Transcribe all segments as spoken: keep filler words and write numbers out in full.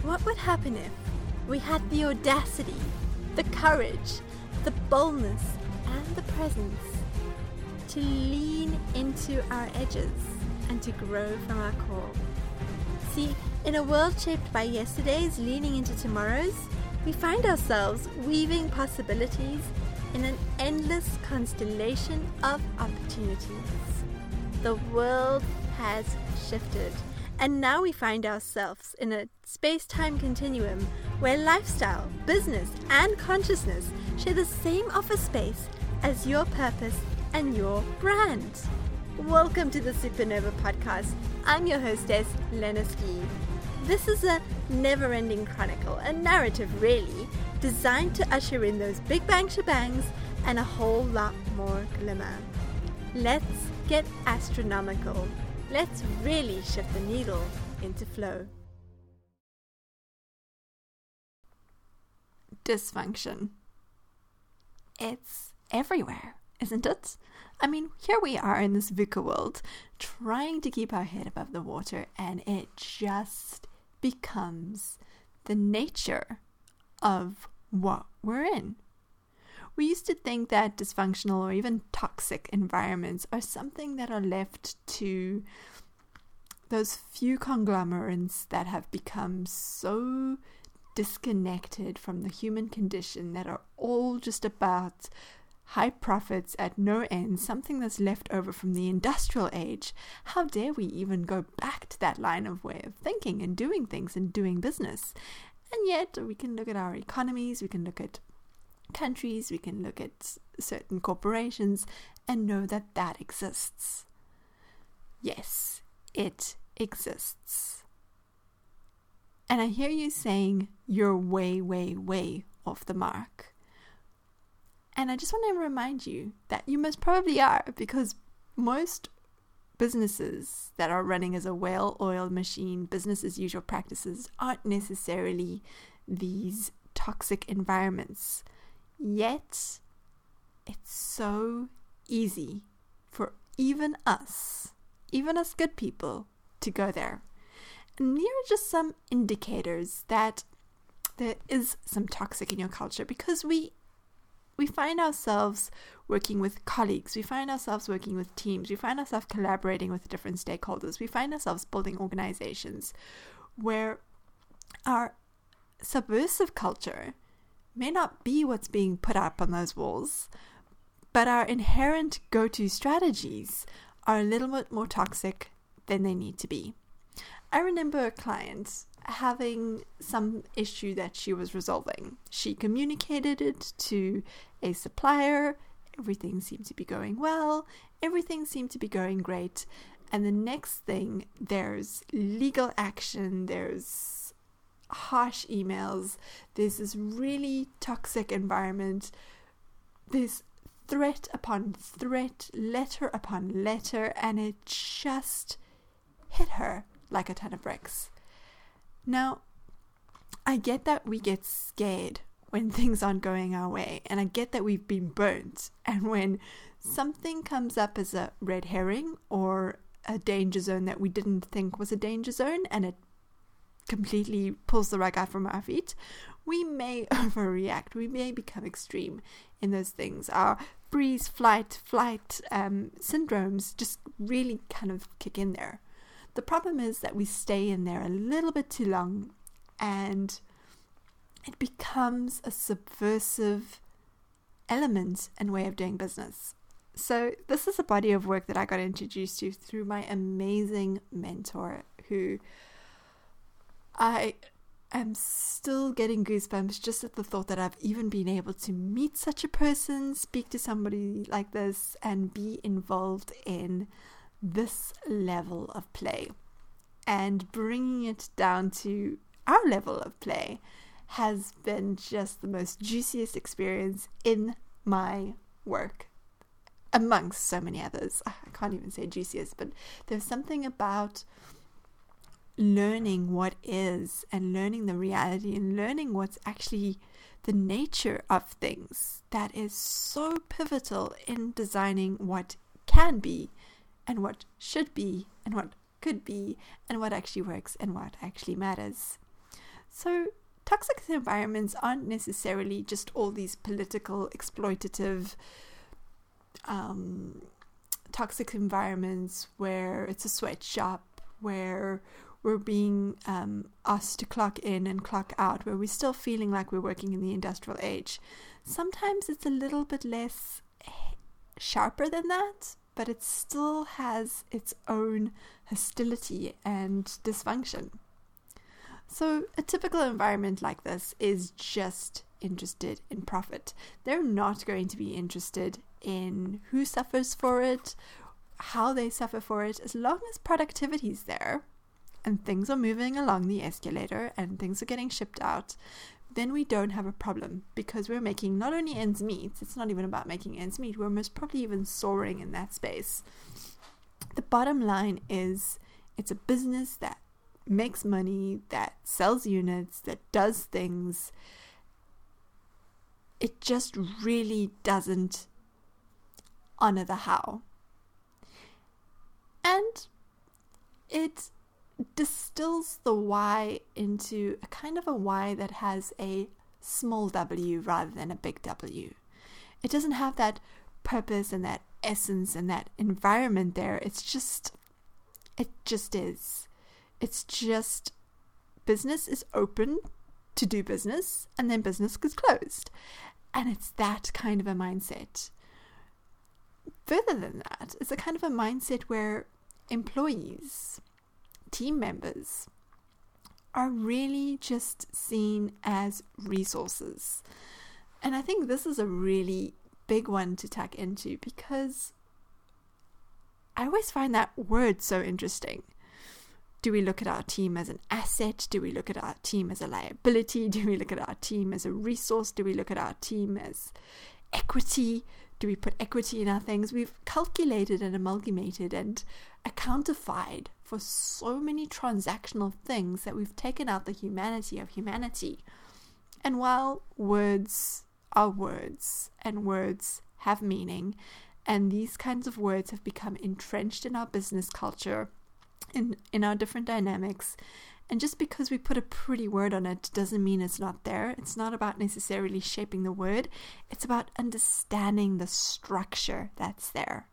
What would happen if we had the audacity, the courage, the boldness, and the presence to lean into our edges and to grow from our core? See, in a world shaped by yesterdays leaning into tomorrows, we find ourselves weaving possibilities in an endless constellation of opportunities. The world has shifted, and now we find ourselves in a space-time continuum where lifestyle, business, and consciousness share the same office space as your purpose and your brand. Welcome to the Supernova Podcast. I'm your hostess, Lena Ski. This is a never-ending chronicle, a narrative really, designed to usher in those big bang shebangs and a whole lot more glimmer. Let's get astronomical. Let's really shift the needle into flow. Dysfunction. It's everywhere, isn't it? I mean, here we are in this VUCA world, trying to keep our head above the water, and it just becomes the nature of what we're in. We used to think that dysfunctional or even toxic environments are something that are left to those few conglomerates that have become so disconnected from the human condition, that are all just about high profits at no end, something that's left over from the industrial age. How dare we even go back to that line of way of thinking and doing things and doing business? And yet we can look at our economies, we can look at countries, we can look at certain corporations and know that that exists. Yes, it exists. And I hear you saying you're way, way, way off the mark. And I just want to remind you that you most probably are, because most businesses that are running as a well-oiled machine, business as usual practices, aren't necessarily these toxic environments. Yet, it's so easy for even us, even us good people, to go there. And here are just some indicators that there is some toxic in your culture, because we We find ourselves working with colleagues, we find ourselves working with teams, we find ourselves collaborating with different stakeholders, we find ourselves building organizations where our subversive culture may not be what's being put up on those walls, but our inherent go-to strategies are a little bit more toxic than they need to be. I remember a client having some issue that she was resolving. She communicated it to a supplier. Everything seemed to be going well. Everything seemed to be going great. And the next thing, there's legal action. There's harsh emails. There's this really toxic environment. There's threat upon threat, letter upon letter, and it just hit her like a ton of bricks. Now, I get that we get scared when things aren't going our way, and I get that we've been burnt, and when something comes up as a red herring or a danger zone that we didn't think was a danger zone, and it completely pulls the rug out from our feet, we may overreact. We may become extreme in those things. Our freeze, flight, flight um, syndromes just really kind of kick in there. The problem is that we stay in there a little bit too long, and it becomes a subversive element and way of doing business. So this is a body of work that I got introduced to through my amazing mentor, who I am still getting goosebumps just at the thought that I've even been able to meet such a person, speak to somebody like this, and be involved in this level of play. And bringing it down to our level of play has been just the most juiciest experience in my work, amongst so many others. I can't even say juiciest, but there's something about learning what is, and learning the reality, and learning what's actually the nature of things that is so pivotal in designing what can be, and what should be, and what could be, and what actually works, and what actually matters. So toxic environments aren't necessarily just all these political, exploitative, um, toxic environments where it's a sweatshop, where we're being um, asked to clock in and clock out, where we're still feeling like we're working in the industrial age. Sometimes it's a little bit less sharper than that, but it still has its own hostility and dysfunction. So a typical environment like this is just interested in profit. They're not going to be interested in who suffers for it, how they suffer for it. As long as productivity is there and things are moving along the escalator and things are getting shipped out, then we don't have a problem, because we're making not only ends meet, it's not even about making ends meet, we're most probably even soaring in that space. The bottom line is it's a business that makes money, that sells units, that does things. It just really doesn't honor the how. And it distills the why into a kind of a why that has a small w rather than a big W. It doesn't have that purpose and that essence and that environment there. It's just, it just is. It's just business is open to do business, and then business gets closed. And it's that kind of a mindset. Further than that, it's a kind of a mindset where employees, team members, are really just seen as resources. And I think this is a really big one to tuck into, because I always find that word so interesting. Do we look at our team as an asset? Do we look at our team as a liability? Do we look at our team as a resource? Do we look at our team as equity? Do we put equity in our things? We've calculated and amalgamated and accountified for so many transactional things that we've taken out the humanity of humanity. And while words are words, and words have meaning, and these kinds of words have become entrenched in our business culture, in in our different dynamics, and just because we put a pretty word on it doesn't mean it's not there. It's not about necessarily shaping the word, it's about understanding the structure that's there.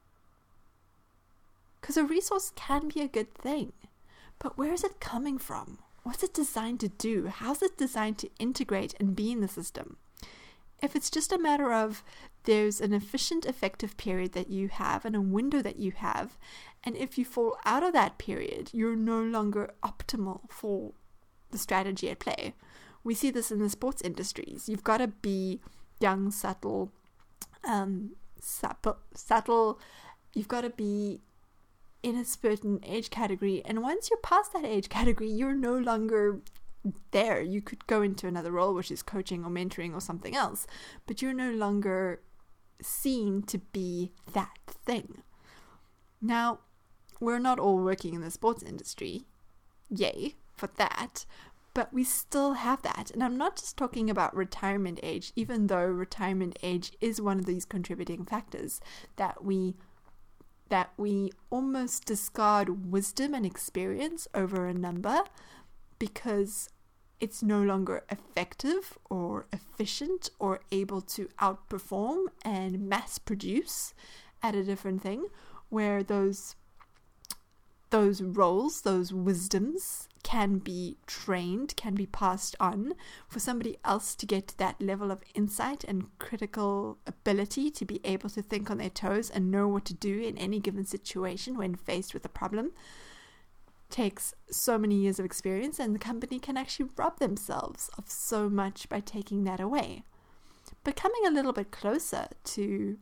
Because a resource can be a good thing, but where is it coming from? What's it designed to do? How's it designed to integrate and be in the system? If it's just a matter of there's an efficient, effective period that you have and a window that you have, and if you fall out of that period, you're no longer optimal for the strategy at play. We see this in the sports industries. You've got to be young, subtle, um, supple, subtle. You've got to be in a certain age category, and once you're past that age category, you're no longer there. You could go into another role, which is coaching or mentoring or something else, but you're no longer seen to be that thing. Now, we're not all working in the sports industry, yay for that, but we still have that. And I'm not just talking about retirement age, even though retirement age is one of these contributing factors that we that we almost discard wisdom and experience over a number because it's no longer effective or efficient or able to outperform and mass produce at a different thing, where those those roles, those wisdoms can be trained, can be passed on for somebody else to get to that level of insight and critical ability to be able to think on their toes and know what to do in any given situation when faced with a problem. Takes so many years of experience, and the company can actually rob themselves of so much by taking that away. But coming a little bit closer to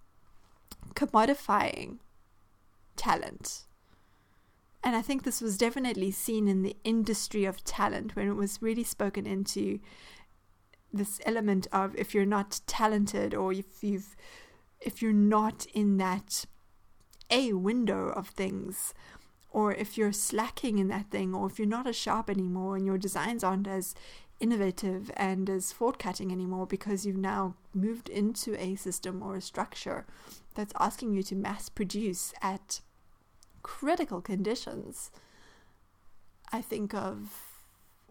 commodifying talent, and I think this was definitely seen in the industry of talent when it was really spoken into this element of if you're not talented, or if you've if you're not in that a window of things, or if you're slacking in that thing, or if you're not as sharp anymore and your designs aren't as innovative and as forward-cutting anymore because you've now moved into a system or a structure that's asking you to mass produce at critical conditions. I think of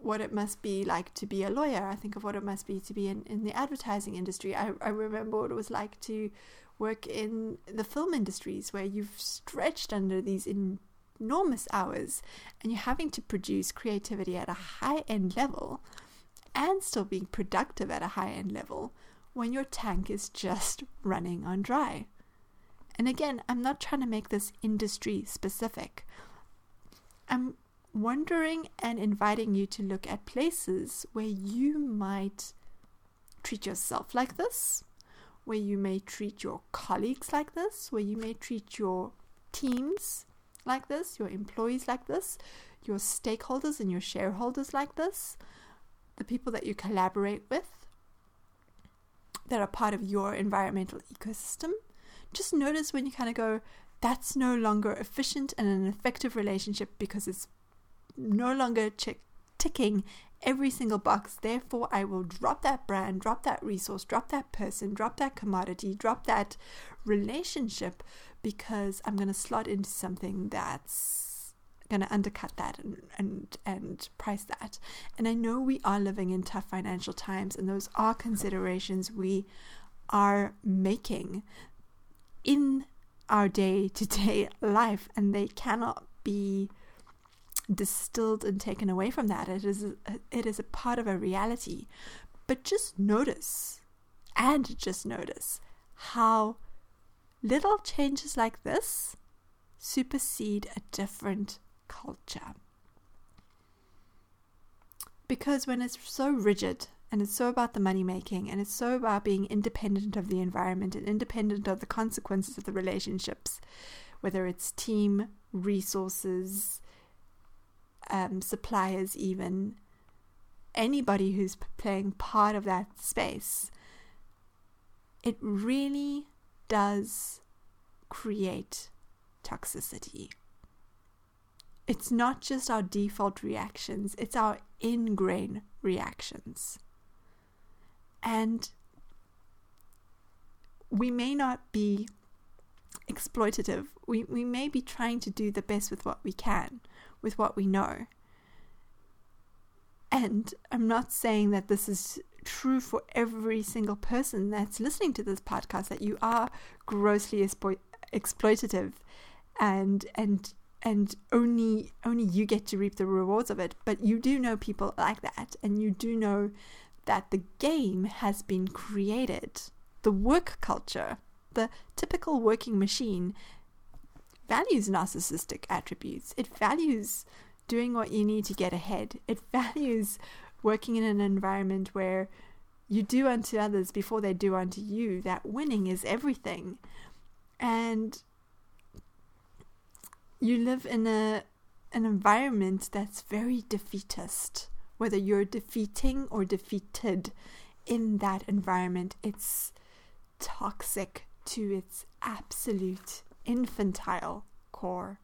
what it must be like to be a lawyer. I think of what it must be to be in, in the advertising industry. I, I remember what it was like to work in the film industries, where you've stretched under these enormous hours and you're having to produce creativity at a high-end level and still being productive at a high-end level when your tank is just running on dry. And again, I'm not trying to make this industry specific. I'm wondering and inviting you to look at places where you might treat yourself like this, where you may treat your colleagues like this, where you may treat your teams like this, your employees like this, your stakeholders and your shareholders like this, the people that you collaborate with that are part of your environmental ecosystem. Just notice when you kind of go, that's no longer efficient and an effective relationship because it's no longer ch- ticking every single box. Therefore, I will drop that brand, drop that resource, drop that person, drop that commodity, drop that relationship, because I'm going to slot into something that's going to undercut that and, and, and price that. And I know we are living in tough financial times, and those are considerations we are making in our day-to-day life, and they cannot be distilled and taken away from that. It is a, it is a part of a reality. But just notice, and just notice how little changes like this supersede a different culture. Because when it's so rigid, and it's so about the money making, and it's so about being independent of the environment and independent of the consequences of the relationships, whether it's team, resources, um, suppliers, even anybody who's playing part of that space, it really does create toxicity. It's not just our default reactions, it's our ingrained reactions. And we may not be exploitative. We, we may be trying to do the best with what we can, with what we know. And I'm not saying that this is true for every single person that's listening to this podcast, that you are grossly expo- exploitative and and and only only you get to reap the rewards of it. But you do know people like that, and you do know that the game has been created. The work culture, the typical working machine, values narcissistic attributes. It values doing what you need to get ahead. It values working in an environment where you do unto others before they do unto you. That winning is everything. And you live in a an environment that's very defeatist. Whether you're defeating or defeated in that environment, it's toxic to its absolute infantile core.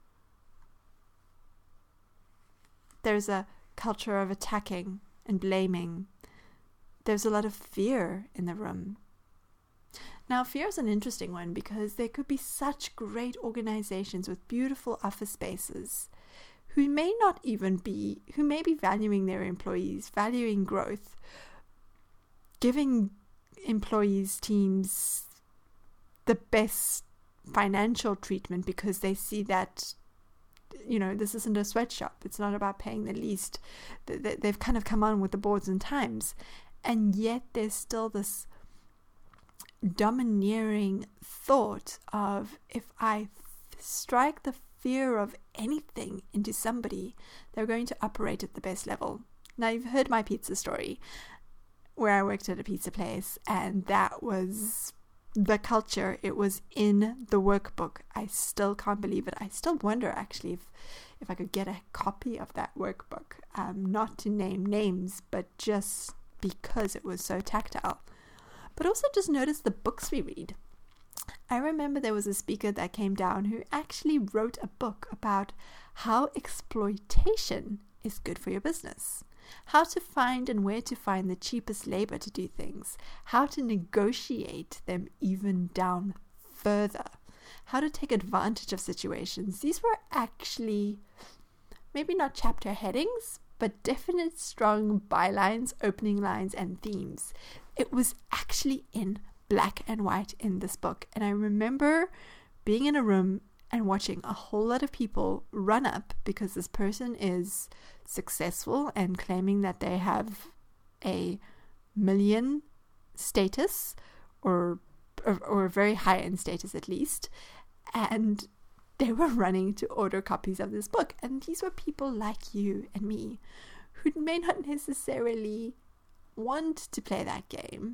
There's a culture of attacking and blaming. There's a lot of fear in the room. Now, fear is an interesting one because there could be such great organizations with beautiful office spaces who may not even be, who may be valuing their employees, valuing growth, giving employees, teams the best financial treatment because they see that, you know, this isn't a sweatshop. It's not about paying the least. They've kind of come on with the boards and times. And yet there's still this domineering thought of, if I strike the fear of anything into somebody, they're going to operate at the best level. Now, you've heard my pizza story where I worked at a pizza place, and that was the culture. It was in the workbook. I still can't believe it. I still wonder actually if, if I could get a copy of that workbook, um, not to name names, but just because it was so tactile. But also just notice the books we read. I remember there was a speaker that came down who actually wrote a book about how exploitation is good for your business. How to find and where to find the cheapest labor to do things. How to negotiate them even down further. How to take advantage of situations. These were actually maybe not chapter headings, but definite strong bylines, opening lines, and themes. It was actually in black and white in this book. And I remember being in a room and watching a whole lot of people run up because this person is successful and claiming that they have a million status or or, or a very high end status at least, and they were running to order copies of this book. And these were people like you and me who may not necessarily want to play that game,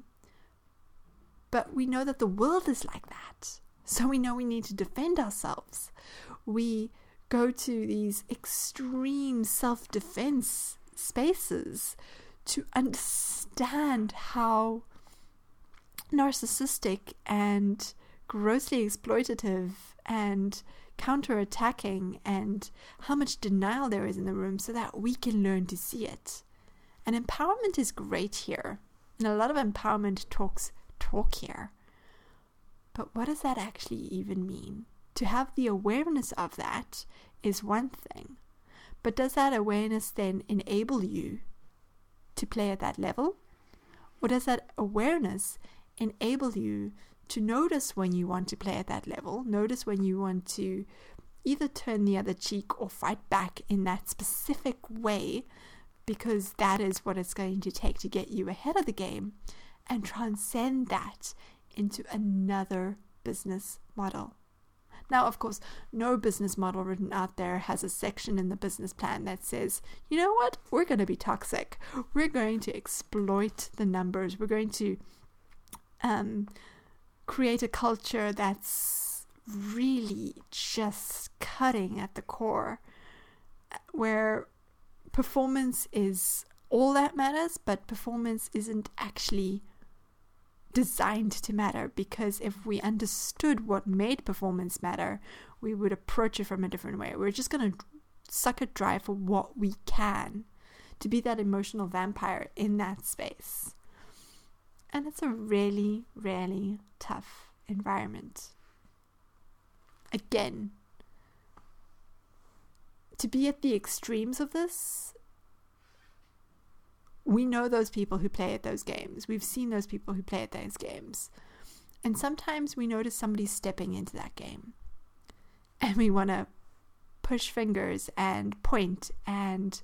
but we know that the world is like that. So we know we need to defend ourselves. We go to these extreme self-defense spaces to understand how narcissistic and grossly exploitative and counter-attacking and how much denial there is in the room so that we can learn to see it. And empowerment is great here. And a lot of empowerment talks talk here. But what does that actually even mean? To have the awareness of that is one thing. But does that awareness then enable you to play at that level? Or does that awareness enable you to notice when you want to play at that level, notice when you want to either turn the other cheek or fight back in that specific way, because that is what it's going to take to get you ahead of the game, and transcend that into another business model. Now, of course, no business model written out there has a section in the business plan that says, you know what, we're going to be toxic. We're going to exploit the numbers. We're going to um, create a culture that's really just cutting at the core, where performance is all that matters, but performance isn't actually designed to matter, because if we understood what made performance matter, we would approach it from a different way. We're just going to suck it dry for what we can, to be that emotional vampire in that space. And it's a really, really tough environment. Again, to be at the extremes of this, we know those people who play at those games. We've seen those people who play at those games. And sometimes we notice somebody stepping into that game. And we want to push fingers and point and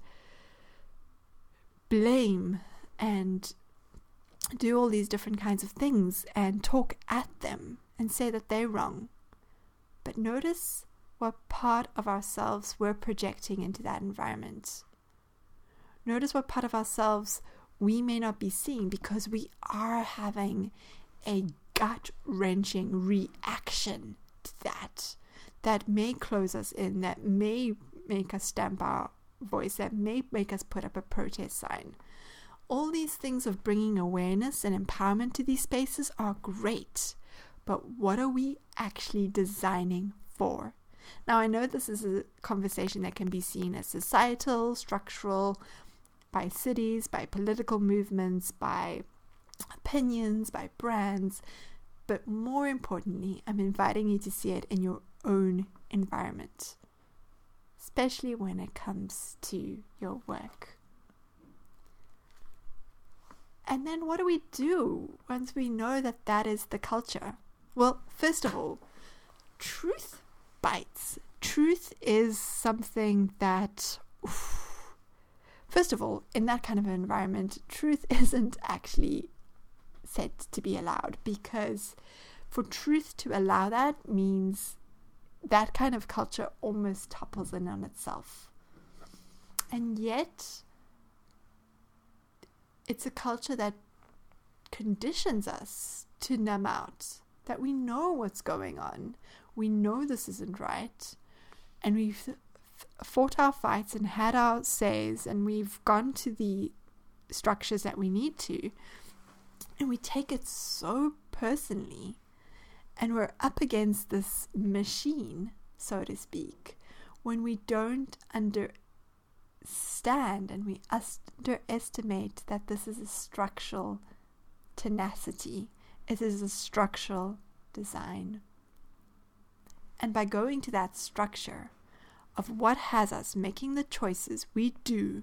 blame and do all these different kinds of things and talk at them and say that they're wrong. But notice what part of ourselves we're projecting into that environment. Notice what part of ourselves we may not be seeing, because we are having a gut-wrenching reaction to that. That may close us in, that may make us stamp our voice, that may make us put up a protest sign. All these things of bringing awareness and empowerment to these spaces are great, but what are we actually designing for? Now, I know this is a conversation that can be seen as societal, structural, by cities, by political movements, by opinions, by brands, but more importantly, I'm inviting you to see it in your own environment, especially when it comes to your work. And then what do we do once we know that that is the culture? Well, first of all, truth bites. Truth is something that, oof, first of all, in that kind of environment, truth isn't actually said to be allowed, because for truth to allow that means that kind of culture almost topples in on itself. And yet, it's a culture that conditions us to numb out, that we know what's going on. We know this isn't right, and we've fought our fights and had our says, and we've gone to the structures that we need to, and we take it so personally, and we're up against this machine, so to speak, when we don't understand and we underestimate that this is a structural tenacity, it is a structural design. And by going to that structure of what has us making the choices we do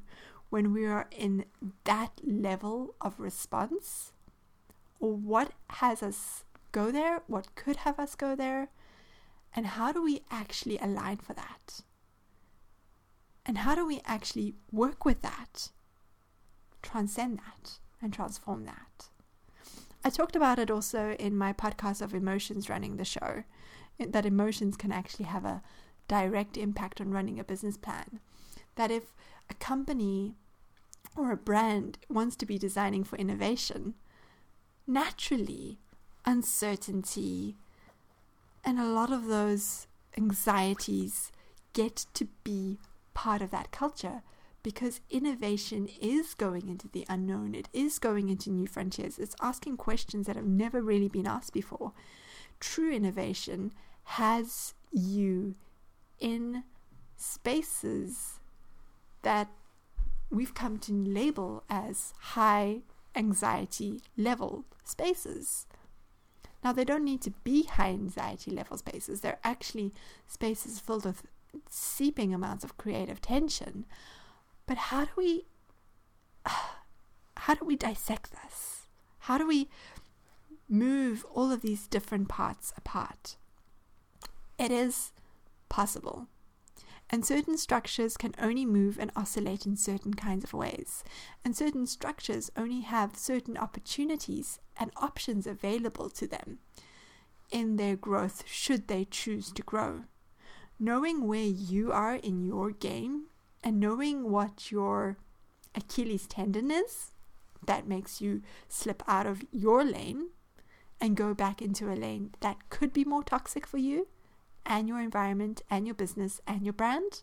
when we are in that level of response? Or what has us go there? What could have us go there? And how do we actually align for that? And how do we actually work with that, transcend that, and transform that? I talked about it also in my podcast of Emotions Running the Show, that emotions can actually have a direct impact on running a business plan. That if a company or a brand wants to be designing for innovation, naturally uncertainty and a lot of those anxieties get to be part of that culture, because innovation is going into the unknown. It is going into new frontiers. It's asking questions that have never really been asked before. True innovation has you in spaces that we've come to label as high anxiety level spaces. Now, they don't need to be high anxiety level spaces. They're actually spaces filled with seeping amounts of creative tension. But how do we how do we dissect this? How do we move all of these different parts apart? It is possible. And certain structures can only move and oscillate in certain kinds of ways. And certain structures only have certain opportunities and options available to them in their growth, should they choose to grow. Knowing where you are in your game and knowing what your Achilles tendon is that makes you slip out of your lane and go back into a lane that could be more toxic for you and your environment and your business and your brand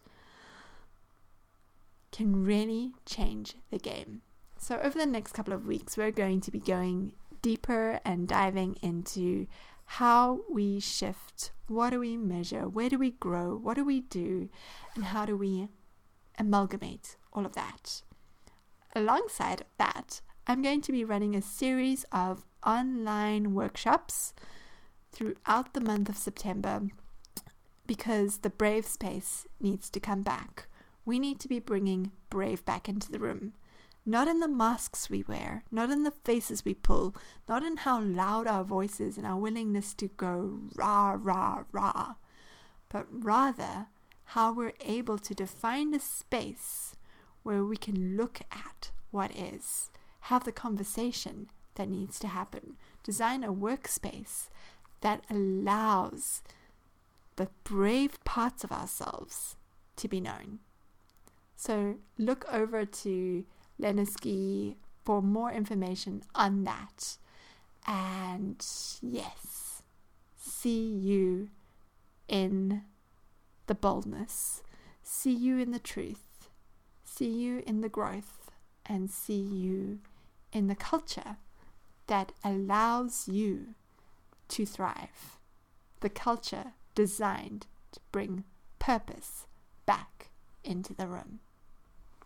can really change the game. So over the next couple of weeks, we're going to be going deeper and diving into how we shift, what do we measure, where do we grow, what do we do, and how do we amalgamate all of that. Alongside that, I'm going to be running a series of online workshops throughout the month of September, because the brave space needs to come back. We need to be bringing brave back into the room. Not in the masks we wear, not in the faces we pull, not in how loud our voice is and our willingness to go rah, rah, rah, but rather how we're able to define a space where we can look at what is, have the conversation that needs to happen, design a workspace that allows the brave parts of ourselves to be known. So look over to Lenaski for more information on that. And yes, see you in the boldness, see you in the truth, see you in the growth, and see you in the culture that allows you to thrive. The culture designed to bring purpose back into the room.